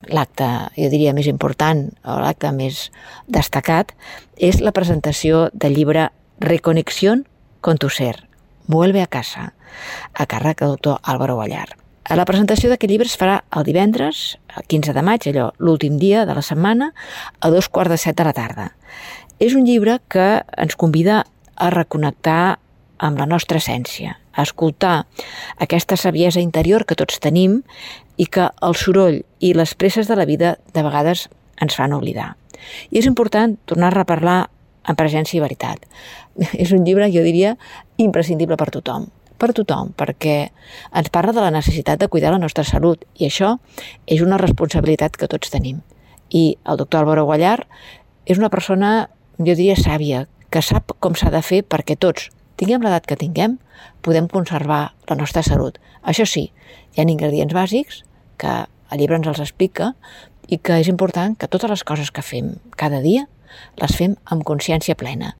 l'acte, jo diria, més important o l'acte més destacat és la presentació del llibre Reconexión con tu ser, vuelve a casa, a càrrec del doctor Álvaro Guallar. La presentació d'aquest llibre es farà el divendres, el 15 de maig, allò, l'últim dia de la setmana, a 7:15 de la tarda. És un llibre que ens convida a reconnectar amb la nostra essència, a escoltar aquesta saviesa interior que tots tenim i que el soroll i les presses de la vida de vegades ens fan oblidar. I és important tornar a reparlar en presència i veritat. És un llibre, jo diria, imprescindible per tothom, perquè ens parla de la necessitat de cuidar la nostra salut i això és una responsabilitat que tots tenim. I el doctor Álvaro Guallar és una persona, jo diria, sàvia, que sap com s'ha de fer perquè tots, tinguem l'edat que tinguem, podem conservar la nostra salut. Això sí, hi ha ingredients bàsics que el llibre ens els explica i que és important que totes les coses que fem cada dia les fem amb consciència plena.